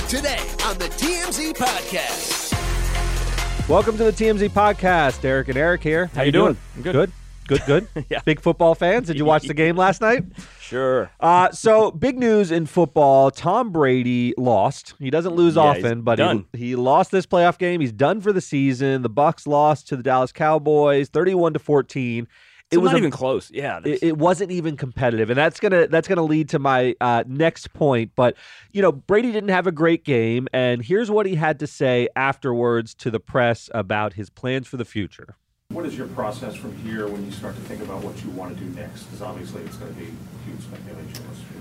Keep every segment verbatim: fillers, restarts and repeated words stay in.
Today on the T M Z Podcast. Welcome to the T M Z Podcast. Eric and Eric here. How, How you doing? doing? I'm good. Good. Good, good. Yeah. Big football fans. Did you watch the game last night? Sure. Uh, so, big news in football. Tom Brady lost. He doesn't lose yeah, often, but he, he lost this playoff game. He's done for the season. The Bucs lost to the Dallas Cowboys, thirty-one to fourteen. It so was not a, even close. Yeah, it, it wasn't even competitive, and that's gonna that's gonna lead to my uh, next point. But you know, Brady didn't have a great game, and here's what he had to say afterwards to the press about his plans for the future. What is your process from here when you start to think about what you want to do next? Because obviously it's going to be huge speculation.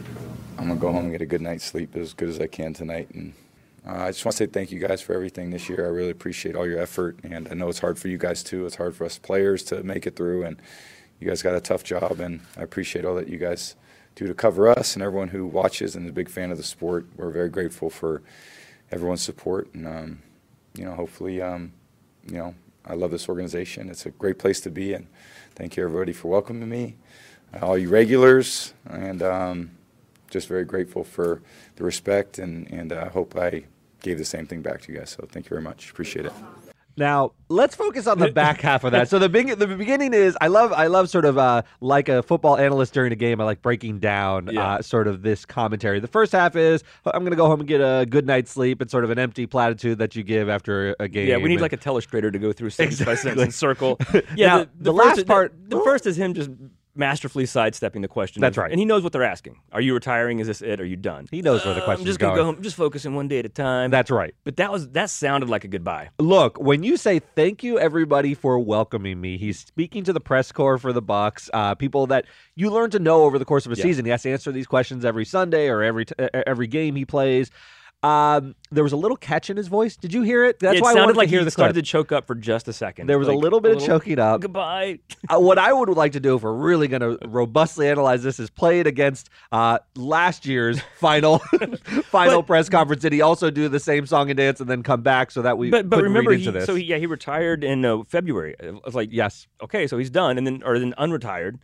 I'm going to go home and get a good night's sleep as good as I can tonight. And uh, I just want to say thank you guys for everything this year. I really appreciate all your effort. And I know it's hard for you guys too. It's hard for us players to make it through. And you guys got a tough job. And I appreciate all that you guys do to cover us and everyone who watches and is a big fan of the sport. We're very grateful for everyone's support. And, um, you know, hopefully, um, you know, I love this organization. It's a great place to be, and thank you, everybody, for welcoming me, all you regulars, and um, just very grateful for the respect, and, and I hope I gave the same thing back to you guys. So thank you very much. Appreciate it. Now, let's focus on the back half of that. So the big, the beginning is, I love I love sort of uh, like a football analyst during a game, I like breaking down yeah. uh, sort of this commentary. The first half is, I'm going to go home and get a good night's sleep. It's sort of an empty platitude that you give after a game. Yeah, we need and, like a telestrator to go through sentence exactly. by sentence and circle. Yeah, now, the, the, the first last is, part. The, the first is him just masterfully sidestepping the question. That's right. And he knows what they're asking. Are you retiring? Is this it? Are you done? He knows where the uh, question's I'm just going. Go home, just focusing one day at a time. That's right. But that was that sounded like a goodbye. Look, when you say thank you, everybody, for welcoming me, he's speaking to the press corps for the Bucs, uh, people that you learn to know over the course of a yeah. season. He has to answer these questions every Sunday or every t- every game he plays. Um, there was a little catch in his voice. Did you hear it? That's yeah, it why I sounded wanted like to hear he the started clip. to choke up for just a second. There was like, a little bit a of little, choking up. Goodbye. uh, what I would like to do, if we're really going to robustly analyze this, is play it against uh, last year's final final but, press conference. Did he also do the same song and dance and then come back so that we but, but couldn't remember, read into he, this? so he, yeah, he retired in uh, February. It was like, yes, okay, so he's done, and then or then unretired.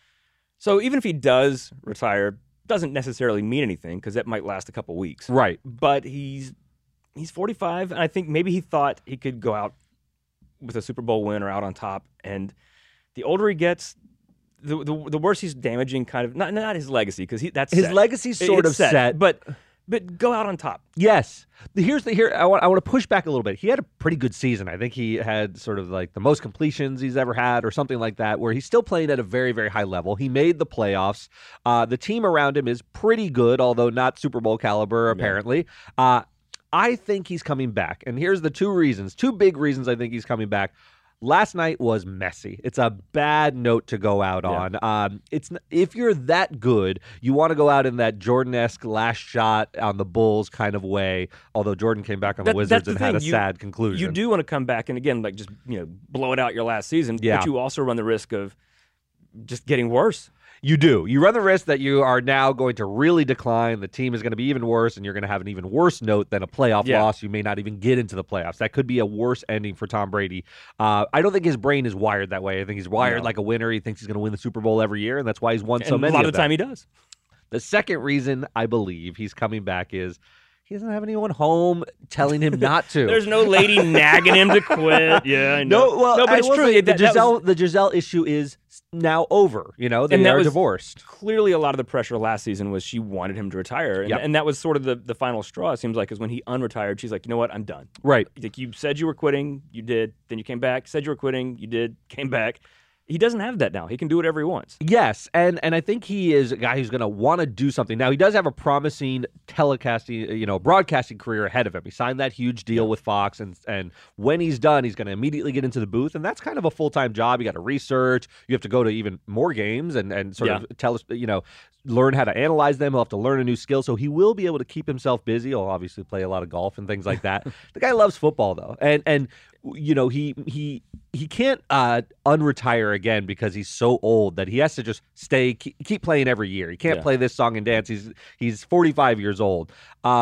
So even if he does retire, doesn't necessarily mean anything because that might last a couple weeks. right. But he's he's forty-five, and I think maybe he thought he could go out with a Super Bowl win or out on top. And the older he gets, the the, the worse he's damaging kind of not not his legacy because he that's His set. legacy's sort It's of set. but but go out on top. Yes. Here's the here. I want. I want to push back a little bit. He had a pretty good season. I think he had sort of like the most completions he's ever had, or something like that. Where he's still playing at a very, very high level. He made the playoffs. Uh, the team around him is pretty good, although not Super Bowl caliber apparently. Yeah. Uh, I think he's coming back, and here's the two reasons. Two big reasons I think he's coming back. Last night was messy. It's a bad note to go out yeah. on. Um, it's if you're that good, you want to go out in that Jordan-esque last shot on the Bulls kind of way. Although Jordan came back on that, the Wizards the and thing. had a you, sad conclusion. You do want to come back and again, like just you know, blow it out your last season. Yeah. But you also run the risk of just getting worse. You do. You run the risk that you are now going to really decline. The team is going to be even worse, and you're going to have an even worse note than a playoff yeah. loss. You may not even get into the playoffs. That could be a worse ending for Tom Brady. Uh, I don't think his brain is wired that way. I think he's wired no. like a winner. He thinks he's going to win the Super Bowl every year, and that's why he's won and so many. A lot of of the them. time he does. The second reason I believe he's coming back is he doesn't have anyone home telling him not to. There's no lady nagging him to quit. Yeah, I know. No, well, no, but I it's will true. say That- the that Giselle, was- the Giselle issue is now over. You know, they And that are was- divorced. Clearly, a lot of the pressure last season was she wanted him to retire, and, Yep. and that was sort of the, the final straw. It seems like is when he unretired. She's like, you know what, I'm done. Right. Like you said you were quitting, you did. Then you came back. Said you were quitting, you did. Came back. He doesn't have that now. He can do whatever he wants. Yes, and and I think he is a guy who's going to want to do something. Now, he does have a promising telecasting, you know, broadcasting career ahead of him. He signed that huge deal yeah. with Fox, and and when he's done, he's going to immediately get into the booth, and that's kind of a full-time job. You got to research. You have to go to even more games and, and sort yeah. of tell us, you know, learn how to analyze them. He'll have to learn a new skill, so he will be able to keep himself busy. He'll obviously play a lot of golf and things like that. The guy loves football, though, and and you know, he he he can't uh, unretire again because he's so old that he has to just stay keep, keep playing every year. He can't yeah. play this song and dance. He's he's forty-five years old. Um,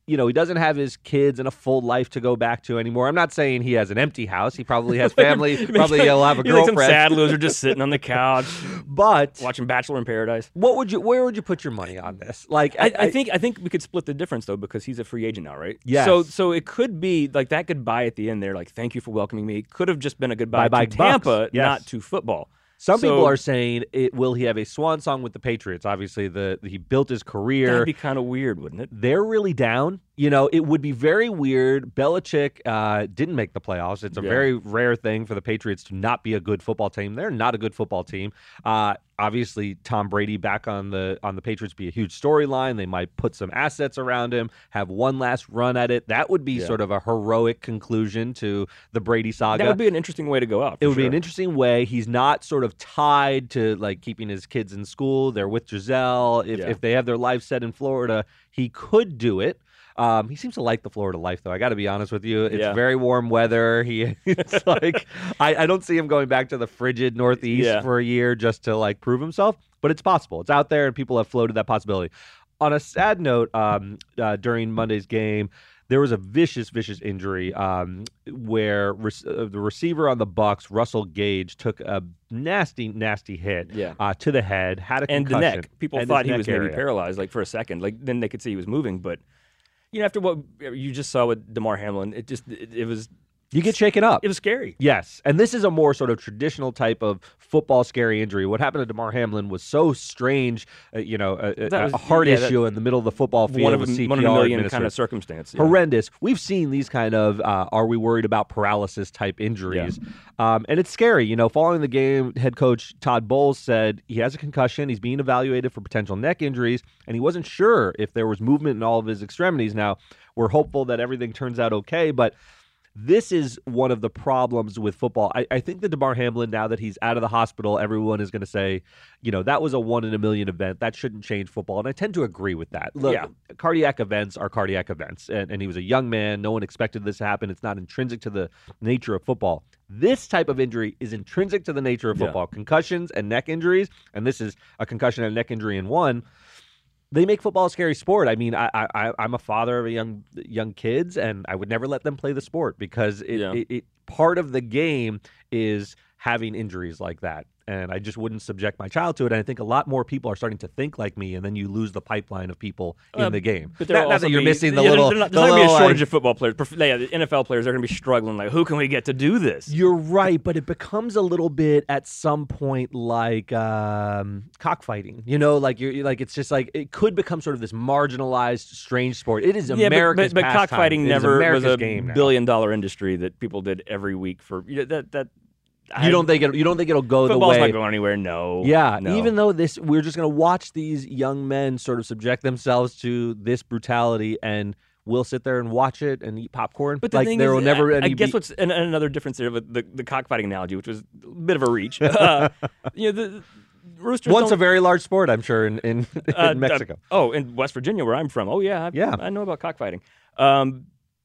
you know, he doesn't have his kids and a full life to go back to anymore. I'm not saying he has an empty house. He probably has family. Probably he'll have a You're like some girlfriend. sad loser just sitting on the couch But watching Bachelor in Paradise. what would you? Where would you put your money on this? Like, I, I think I think we could split the difference though because he's a free agent now, right? Yes. So so it could be like that goodbye at the end there, like thank you for welcoming me. Could have just been a goodbye Bye-bye to Tampa, Bucks. Yes. not to football. some So- people are saying, it, will he have a swan song with the Patriots? Obviously, the he built his career. That'd be kind of weird, wouldn't it? They're really down. You know, it would be very weird. Belichick uh, didn't make the playoffs. It's a Yeah. very rare thing for the Patriots to not be a good football team. They're not a good football team. Uh, obviously, Tom Brady back on the on the Patriots be a huge storyline. They might put some assets around him, have one last run at it. That would be Yeah. sort of a heroic conclusion to the Brady saga. That would be an interesting way to go out. It for would be an sure. interesting way. He's not sort of tied to like keeping his kids in school. They're with Giselle. If Yeah. if they have their life set in Florida, he could do it. Um, he seems to like the Florida life, though. I got to be honest with you. It's Yeah. very warm weather. He, it's like I, I don't see him going back to the frigid Northeast Yeah. for a year just to like prove himself. But it's possible. It's out there, and people have floated that possibility. On a sad note, um, uh, during Monday's game, there was a vicious, vicious injury um, where re- uh, the receiver on the Bucks, Russell Gage, took a nasty, nasty hit Yeah. uh, to the head, had a and the concussion. neck. People and thought his he was neck maybe area. paralyzed, like for a second. Like then they could see he was moving, but you know, after what you just saw with DeMar Hamlin, it just it, it was You get shaken up. it was scary. Yes, and this is a more sort of traditional type of football scary injury. What happened to DeMar Hamlin was so strange, uh, you know, a, a, That was- a heart yeah, that- issue in the middle of the football field One of with a, C P R one in a million administered. kind of circumstance. yeah. Horrendous. We've seen these kind of uh, are we worried about paralysis type injuries. Um, and it's scary. You know, following the game, head coach Todd Bowles said he has a concussion. He's being evaluated for potential neck injuries, and he wasn't sure if there was movement in all of his extremities. Now, we're hopeful that everything turns out okay, but this is one of the problems with football. I, I think that DeMar Hamlin, now that he's out of the hospital, everyone is going to say, you know, that was a one in a million event. That shouldn't change football. And I tend to agree with that. Look, Yeah. cardiac events are cardiac events. And, and he was a young man. No one expected this to happen. It's not intrinsic to the nature of football. This type of injury is intrinsic to the nature of Yeah. football. Concussions and neck injuries, and this is a concussion and a neck injury in one. They make football a scary sport. I mean, I, I, I'm a father of young young kids, and I would never let them play the sport because it, Yeah. it, it part of the game is having injuries like that. And I just wouldn't subject my child to it. And I think a lot more people are starting to think like me, and then you lose the pipeline of people in Uh, the game. But there not, will not also that you're be- missing the yeah, little. There's not, the there's not gonna be a little, shortage like- of football players. Prof- Yeah, the N F L players are going to be struggling. Like, who can we get to do this? You're right, but it becomes a little bit at some point like um, cockfighting. You know, like you're you're like it's just like it could become sort of this marginalized, strange sport. It is Yeah, but, America's but, but pastime. cockfighting It is never America's was a game now. billion dollar industry that people did every week for you know, that that. You don't think it? You don't think it'll go the football's way? not going anywhere? No. Yeah, no. even though this, we're just going to watch these young men sort of subject themselves to this brutality, and we'll sit there and watch it and eat popcorn. But the like thing there is, will never I, any I guess be- what's and, and another difference there with the, the cockfighting analogy, which was a bit of a reach. Uh, you know, the, the Roosters once don't- a very large sport, I'm sure, in in, in uh, Mexico. uh, oh, in West Virginia, where I'm from. Oh yeah, I, Yeah. I know about cockfighting. Um,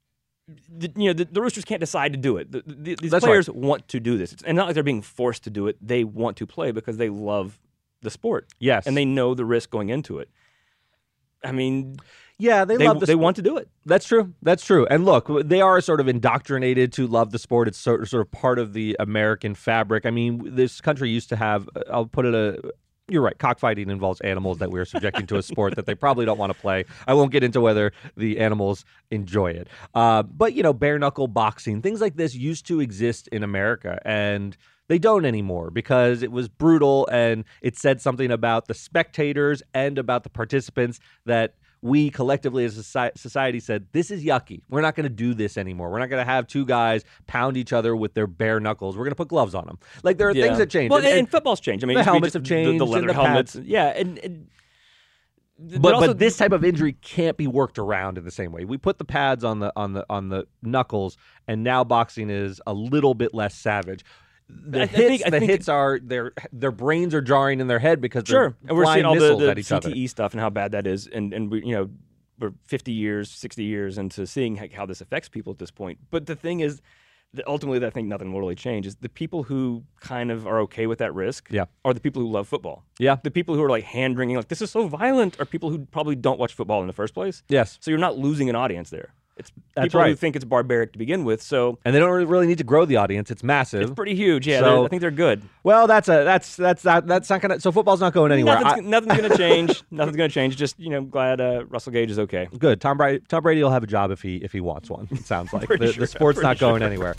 the, you know, the, the Roosters can't decide to do it. The, the, these That's players want to do this, it's, and not like they're being forced to do it. They want to play because they love the sport, Yes, and they know the risk going into it. I mean, yeah, they, they love the they sport. want to do it. That's true. That's true. And look, they are sort of indoctrinated to love the sport. It's sort sort of part of the American fabric. I mean, this country used to have. I'll put it a. You're right. Cockfighting involves animals that we're subjecting to a sport that they probably don't want to play. I won't get into whether the animals enjoy it. Uh, but, you know, bare knuckle boxing, things like this used to exist in America, and they don't anymore because it was brutal, and it said something about the spectators and about the participants that we collectively as a soci- society said, this is yucky. We're not going to do this anymore. We're not going to have two guys pound each other with their bare knuckles. We're going to put gloves on them. Like, there are Yeah. things that change. Well, And- and, and- football's changed. I mean, the it used to be helmets just have the- changed The, and leather the helmets. pads. Yeah, and. and but but, also, but this type of injury can't be worked around in the same way. We put the pads on the on the on the knuckles, and now boxing is a little bit less savage. The I- I hits, think- I the think- hits are their their brains are jarring in their head because Sure, they're and we're flying seeing all the, missiles the at each C T E other. stuff and how bad that is, and and we, you know, we're fifty years, sixty years into seeing how this affects people at this point. But the thing is, the, ultimately, I think nothing will really change. Is the people who kind of are okay with that risk Yeah. are the people who love football. Yeah. The people who are like hand wringing, like, this is so violent, are people who probably don't watch football in the first place. Yes. So you're not losing an audience there. It's That's people who right. think it's barbaric to begin with. So And they don't really need to grow the audience. It's massive. it's pretty huge. Yeah, So- they're- I think they're good. Well, that's a that's that's that that's not gonna. So football's not going anywhere. Nothing's, I- nothing's going to change. Nothing's going to change. Just, you know, glad uh, Russell Gage is okay. Good. Tom Brady. Tom Brady will have a job if he if he wants one. It sounds like Pretty the, sure, the sport's pretty not going sure. anywhere.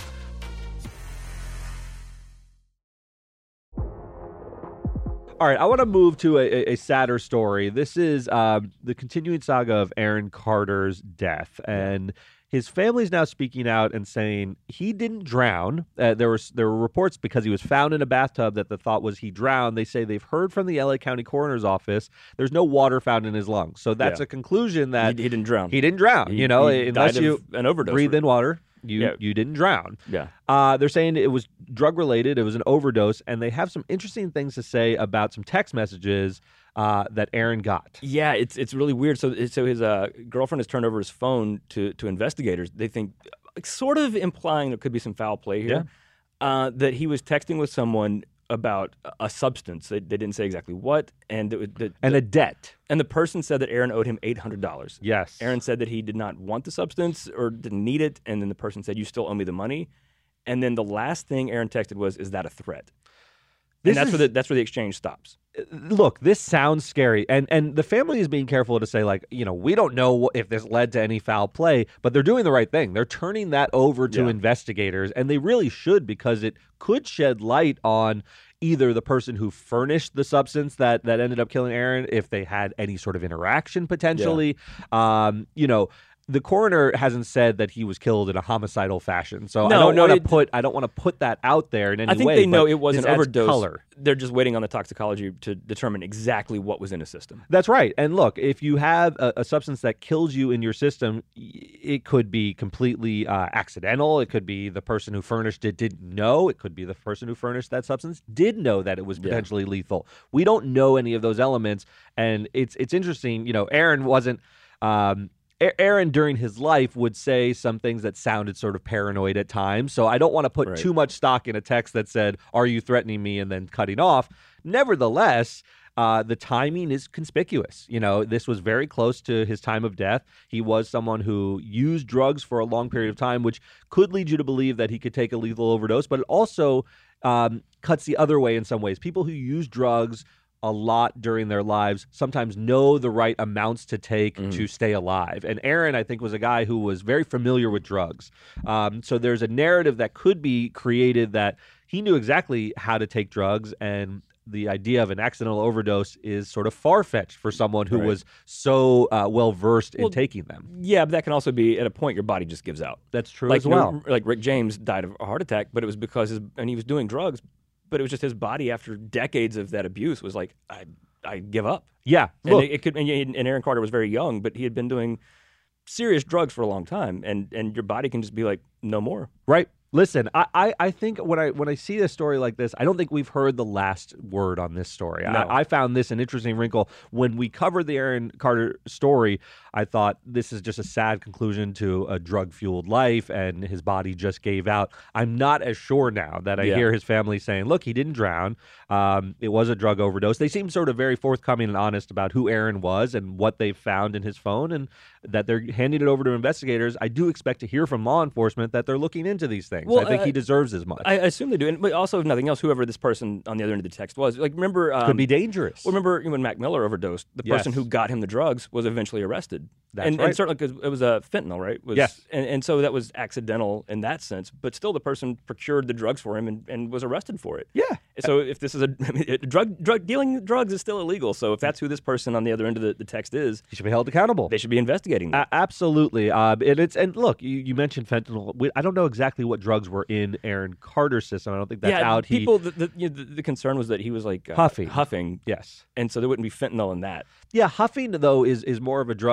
All right, I want to move to a, a, a sadder story. This is um, the continuing saga of Aaron Carter's death, and his family's now speaking out and saying he didn't drown. Uh, there was there were reports because he was found in a bathtub that the thought was he drowned. They say they've heard from the L A County Coroner's Office there's no water found in his lungs, so that's Yeah. a conclusion that He, he didn't drown. he didn't drown. He- you know, he unless died you of an overdose. breathe in water, you Yeah. you didn't drown. Yeah. Uh, they're saying it was drug related. It was an overdose, and they have some interesting things to say about some text messages uh, that Aaron got. Yeah, it's it's really weird. So so his uh, girlfriend has turned over his phone to to investigators. They think, like, sort of implying there could be some foul play here. Uh, that he was texting with someone about a substance. They, they didn't say exactly what, and it, was- the, And the, a debt. and the person said that Aaron owed him eight hundred dollars. Yes. Aaron said that he did not want the substance or didn't need it, and then the person said, "You still owe me the money." And then the last thing Aaron texted was, "Is that a threat?" This and that's is- where the that's where the exchange stops. Look, this sounds scary, and and the family is being careful to say, like, you know, we don't know if this led to any foul play, but they're doing the right thing. They're turning that over to Yeah. investigators, and they really should, because it could shed light on either the person who furnished the substance that that ended up killing Aaron, if they had any sort of interaction potentially. Um, you know. The coroner hasn't said that he was killed in a homicidal fashion, so I No, don't no, want to it- put I don't want to put that out there in any I think way. they know but it was this an adds overdose. Color. They're just waiting on the toxicology to determine exactly what was in his system. That's right. And look, if you have a, a substance that kills you in your system, y- it could be completely uh, accidental. It could be the person who furnished it didn't know. It could be the person who furnished that substance did know that it was Yeah. potentially lethal. We don't know any of those elements, and it's it's interesting. You know, Aaron wasn't. Um, A- Aaron, during his life, would say some things that sounded sort of paranoid at times. So I don't want to put Right. too much stock in a text that said, "Are you threatening me?" and then cutting off. Nevertheless, uh, the timing is conspicuous. You know, this was very close to his time of death. He was someone who used drugs for a long period of time, which could lead you to believe that he could take a lethal overdose, but it also um, cuts the other way in some ways. People who use drugs a lot during their lives sometimes know the right amounts to take Mm. to stay alive. And Aaron, I think, was a guy who was very familiar with drugs. Um, so there's a narrative that could be created that he knew exactly how to take drugs, and the idea of an accidental overdose is sort of far-fetched for someone who Right. was so uh, well-versed Well, in taking them. Yeah, but that can also be at a point your body just gives out. That's true Like as well. you know, like Rick James died of a heart attack, but it was because his and he was doing drugs, but it was just his body after decades of that abuse was like, I I give up. Yeah, And look, it, it could and, and Aaron Carter was very young, but he had been doing serious drugs for a long time, and and your body can just be like, no more. right. Listen, I, I, I think when I when I see a story like this, I don't think we've heard the last word on this story. No. I, I found this an interesting wrinkle. When we covered the Aaron Carter story, I thought this is just a sad conclusion to a drug-fueled life, and his body just gave out. I'm not as sure now that I Yeah. hear his family saying, look, he didn't drown. Um, it was a drug overdose. They seem sort of very forthcoming and honest about who Aaron was and what they found in his phone, and that they're handing it over to investigators. I do expect to hear from law enforcement that they're looking into these things. Well, I think uh, he deserves as much. I assume they do, and but also if nothing else, whoever this person on the other end of the text was, like remember, um, Could be dangerous. Well, remember when Mac Miller overdosed, the person Yes. who got him the drugs was eventually arrested. That's and, right. and certainly because it was a fentanyl, right? Was, Yes. And, and so that was accidental in that sense, but still the person procured the drugs for him and, and was arrested for it. Yeah. So if this is a I mean, it- drug drug dealing drugs is still illegal. So if that's who this person on the other end of the, the text is, He should be held accountable. they should be investigating that. A- absolutely. Uh, and it's and look, you, you mentioned fentanyl. We, I don't know exactly what drugs were in Aaron Carter's system. I don't think that's yeah, out. He- people. The, the, you know, the, the concern was that he was like uh, Huffing. huffing, yes. and so there wouldn't be fentanyl in that. Yeah, huffing though is is more of a drug that you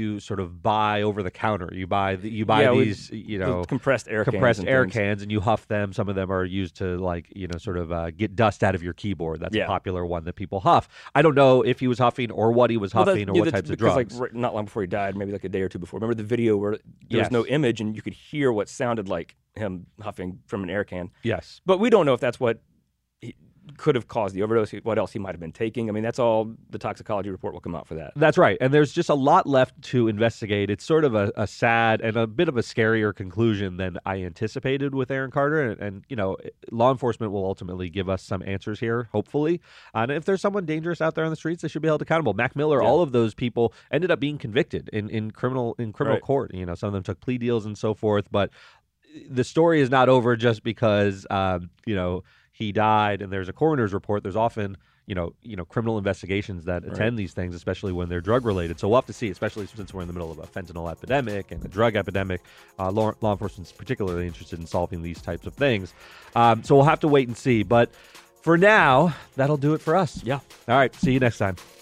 you sort of buy over the counter. You buy the, you buy Yeah, with these you know the compressed air cans compressed and air things. cans, and you huff them. Some of them are used to like you know sort of uh, get dust out of your keyboard. That's Yeah. a popular one that people huff. I don't know if he was huffing or what he was Well, huffing that's- or yeah, what that's types of because, drugs. Like right, not long before he died, maybe like a day or two before. Remember the video where there Yes. was no image and you could hear what sounded like him huffing from an air can. Yes. But we don't know if that's what he could have caused the overdose. What else he might have been taking. I mean, that's all. The toxicology report will come out for that. That's right. And there's just a lot left to investigate. It's sort of a, a sad and a bit of a scarier conclusion than I anticipated with Aaron Carter. And, and, you know, law enforcement will ultimately give us some answers here, hopefully. And if there's someone dangerous out there on the streets, they should be held accountable. Mac Miller, Yeah. all of those people ended up being convicted in, in criminal in criminal Right. court. You know, some of them took plea deals and so forth. But the story is not over just because, um, you know, he died and there's a coroner's report. There's often, you know, you know, criminal investigations that Right. attend these things, especially when they're drug related. So we'll have to see, especially since we're in the middle of a fentanyl epidemic and a drug epidemic. Uh, law, law enforcement's particularly interested in solving these types of things. Um, so we'll have to wait and see. But for now, that'll do it for us. Yeah. All right. See you next time.